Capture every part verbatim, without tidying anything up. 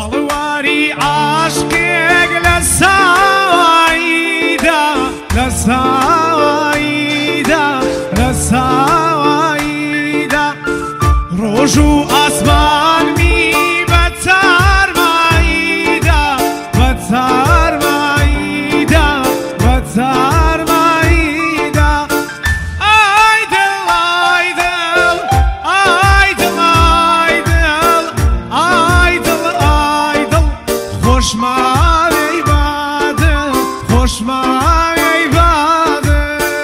هەڵواری عاشقێک لە ساواییدا لە ساواییدا لە ساواییدا ڕۆژ و ئاسمانمی بە چارماییدا بە چارماییدا بە چارماییدا ئای دڵ ئای دڵ ئای دڵ ئای دڵ ئای دڵ ئای دڵ خۆشماوەی بادڵ خۆشماوەی بادڵ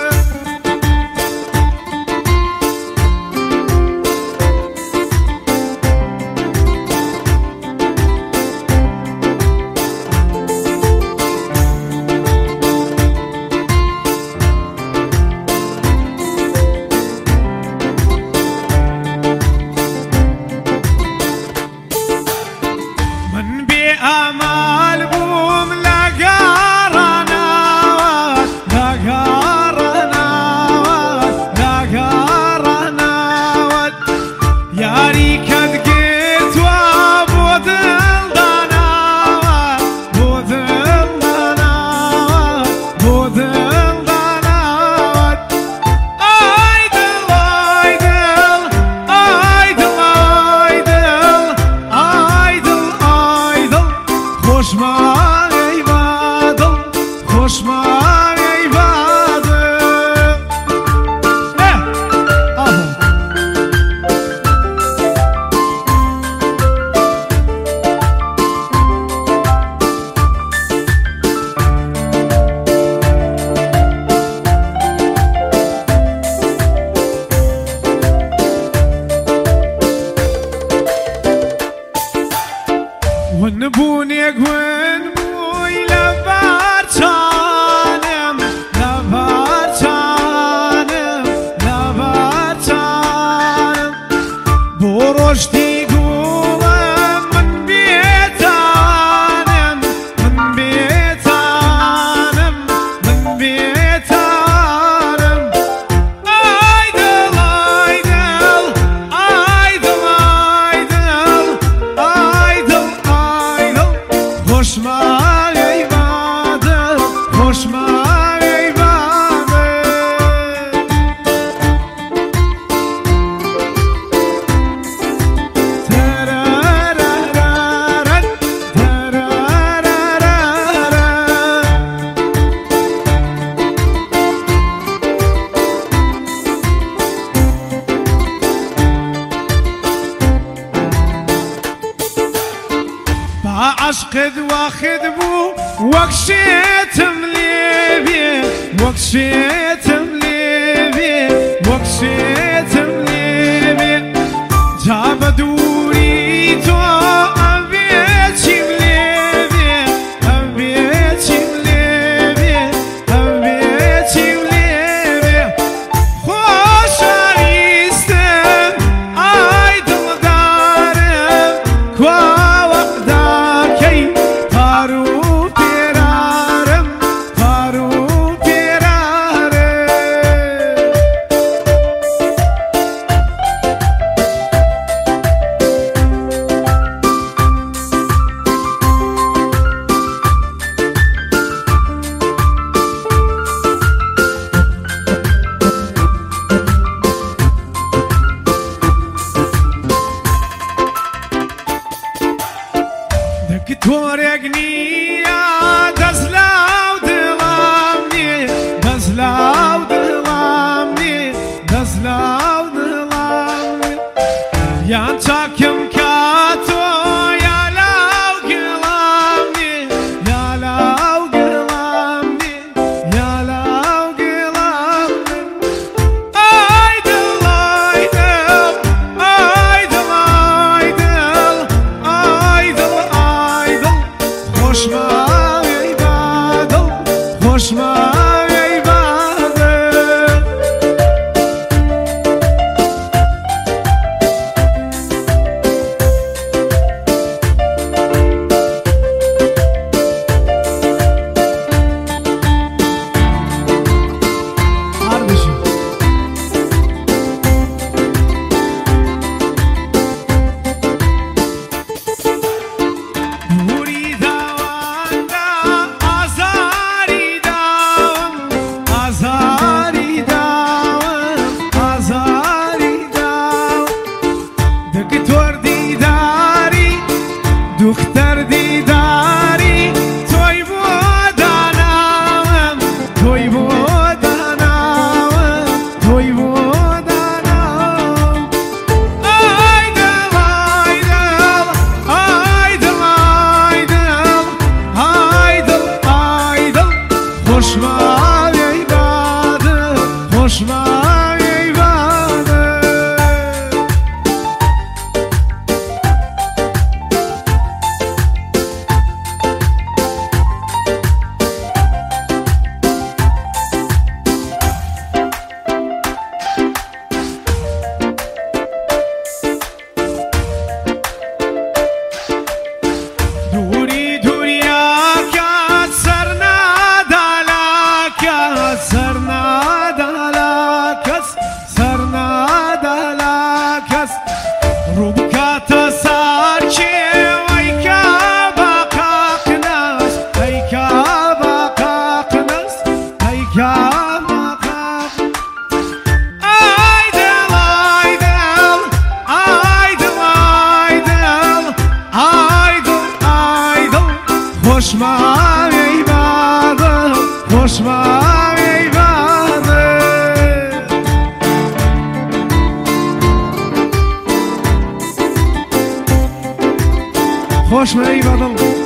ئەمال بووم لە گەڕانەوەت لە گەڕانەوەت لە گەڕانەوەت یاریکەت گرتووە بۆ دڵدانەوەت بۆ دڵدانەوەت بۆ دڵدانەوەت ئای دڵ ئای دڵ ئای دڵ ئای دڵ ئای دڵ ئای دڵ خۆشماوەی بادڵ خۆشماوەی بادڵ ون بوونێک ون بووی لە بارچانم لە بارچانم لە بارچانم بۆ ڕۆژتی گوڵم من بێتانم من بێتانم من بێتانم ئای دڵ ئای دڵ ئای دڵ ئای دڵ ئای دڵ خۆشماوەی بادڵ خۆشماوەی بادڵ تەرەرەرەرەن عشقت واخد بوو وەک شێتم لێبێ وەک شێتم لێبێ وەک شێتم لێبێ جا بە دووری تۆ ئەبێ چیم لێبێ ئەبێ چیم لێبێ ئەبێ چیم لێبێ خۆشەویستم ئای دڵدارم کوا دکتۆرێک نییە دەست لاو دڵام نێ دەست لاو دڵام نێ دەست لاو دڵام نێ یان چاکم کاتۆ یا لاو گڵام نێ یا لاو گڵام نێ یا لاو گڵام نێ ئای دڵ ئای دڵ ئای دڵ ئای دڵ ئای دڵ ئای دڵ خۆشماوەی دختر دیداری توی بودنم توی بودنم توی بودنم ای دل ای دل ای دل ای دل ای دل ای دل خوش من ای بده خوش من ای بده دوری دوری آکات سر ندالاکات سر ندالاکات سر ندالاکات رو بکات سر چی ای که باقاق ناس ای که باقاق ناس ای که باقاق ای دل ای دل ای دل ای دل ای دل ای دل خوش من ای بده خوش من ای بده خوش من ای بده